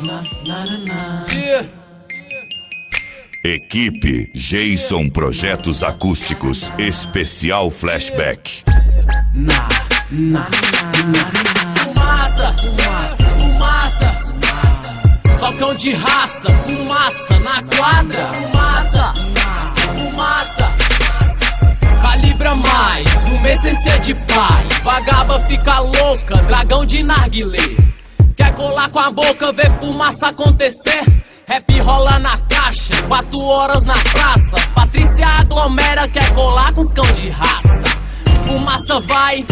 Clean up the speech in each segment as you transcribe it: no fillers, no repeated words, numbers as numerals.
Equipe Jason Projetos Acústicos Especial Flashback. Fumaça, fumaça, fumaça. Só cão de raça, fumaça na quadra. Fumaça, fumaça. Calibra mais, uma essência de paz. Vagaba fica louca, dragão de narguilé. Quer colar com a boca, ver fumaça acontecer. Rap rola na caixa, 4 horas na praça. Patrícia aglomera, quer colar com os cão de raça. Fumaça vai,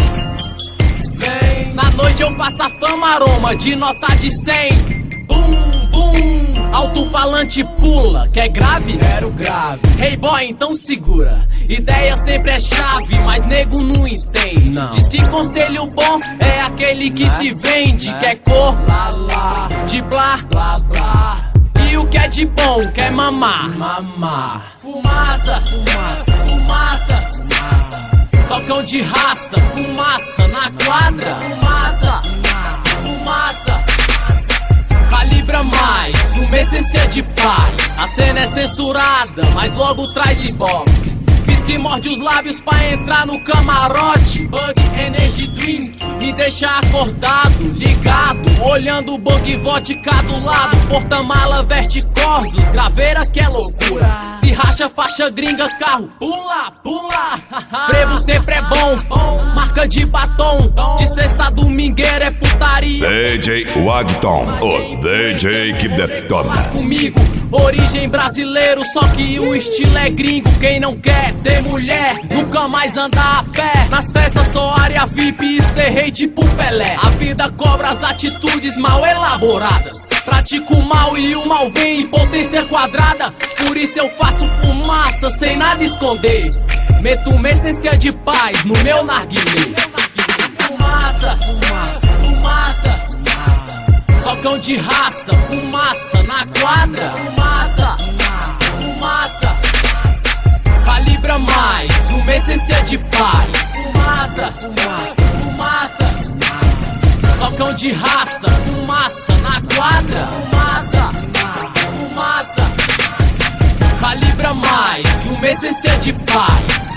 vem. Na noite eu faço a fama, aroma de nota de 100. Bum, bum, alto-falante pula. Quer grave? Quero grave. Hey boy, então segura. Ideia sempre é chave, mas nego não entende. Não. Diz que conselho bom é aquele que se vende. Quer cor? Lá, lá. De blá, blá, blá. E o que é de bom, quer mamar? Mamar. Fumaça, fumaça, fumaça. Só cão de raça, fumaça na quadra. Fumaça, fumaça. Calibra mais, uma essência de paz. A cena é censurada, mas logo traz ibope. Que morde os lábios pra entrar no camarote. Bug Energy Drink me deixa acordado, ligado, olhando o bug vodka do lado. Porta-mala veste corsos, graveira que é loucura. Se racha faixa gringa, carro pula, pula. Frevo sempre é bom, marca de batom. De sexta domingueira é putaria. DJ Wagton, o DJ que detona. Comigo, origem brasileiro, só que o estilo é gringo. Quem não quer ter mulher, nunca mais andar a pé. Nas festas só área VIP e serrei tipo Pelé. A vida cobra as atitudes mal elaboradas. Pratico o mal e o mal vem em potência quadrada. Por isso eu faço fumaça sem nada esconder. Meto uma essência de paz no meu narguilé. Fumaça, fumaça, fumaça. Só cão de raça, fumaça na quadra. Fumaça, fumaça. Calibra mais, uma essência de paz. Fumaça, fumaça, fumaça. Só cão de raça, fumaça na quadra. Fumaça, fumaça. Calibra mais, uma essência de paz.